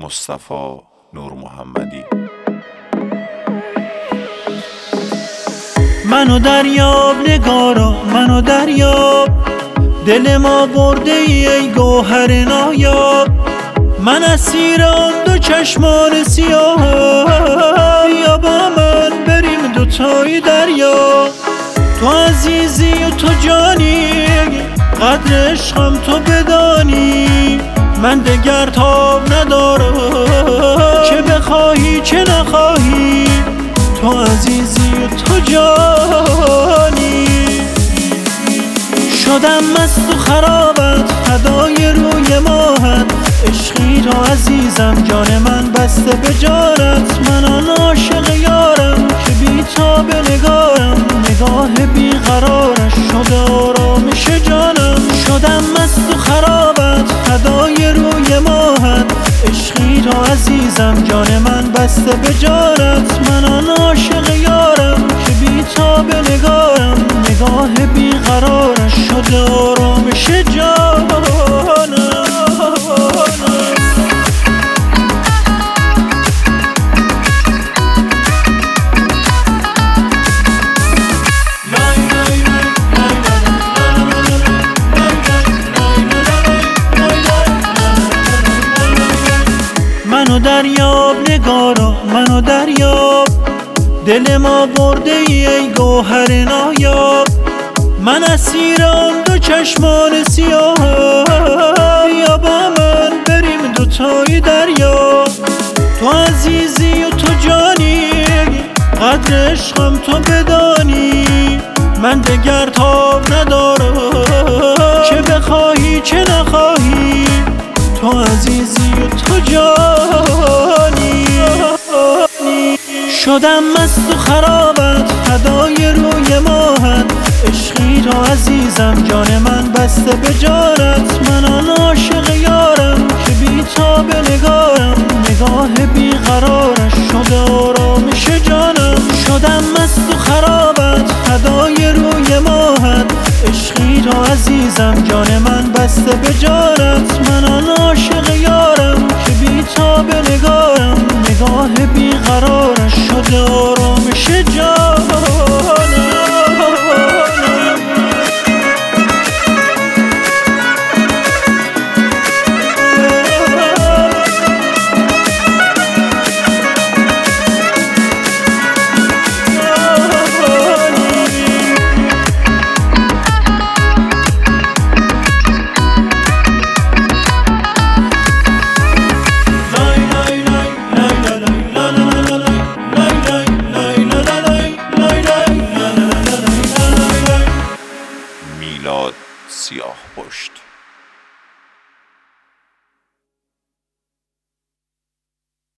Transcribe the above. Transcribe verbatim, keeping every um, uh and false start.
مصطفی نور محمدی. منو دریاب نگارا، منو دریاب، دل ما برده ای, ای گوهر نایاب. من اسیرم دو چشمان سیاه، بیا با من بریم دوتای دریا. تو عزیزی و تو جانی، قدر عشقم تو بدانی. من دگر تاب ندارم، چه بخواهی چه نخواهی. تو عزیزی و تو جانی. شدم مست و خرابت، فدای روی ماهت. عشقی تو عزیزم، جان من بسته به جانت. من آن عاشق یارم که بی تاب نگارم، نگاه بی قرارش شده آرامش جانم. شدم مست و خرابت، فدای روی ماهت. عشقی تو عزیزم، جان من بسته به جانت. من آن عاشق یارم که بی تاب نگارم، نگاه بی قرارش شده آرامش جانم. منو دریاب نگارا، منو دریاب، دل ما برده ای, ای گوهر نایاب. من اسیرم دو چشمان سیاه، بیا با من بریم دوتای دریا. تو عزیزی و تو جانی، قدر عشقم تو بدانی. من دگر تاب ندارم، چه بخواهی چه نخواهی. تو عزیزی و تو جانی. شدم مست و خرابت، فدای روی ماهت. عشقی تو عزیزم، جان من بسته به جانت. من آن عاشق یارم که بی تاب نگارم، نگاه بی قرارش شده آرامش جانم. شدم مست و خرابت، فدای روی ماهت. عشقی تو عزیزم، جان من بسته به جانت. من آن عاشق یارم که بی تاب نگارم، نگاه بی قرارش شده آرامش جانم. میلاد سیاه پشت.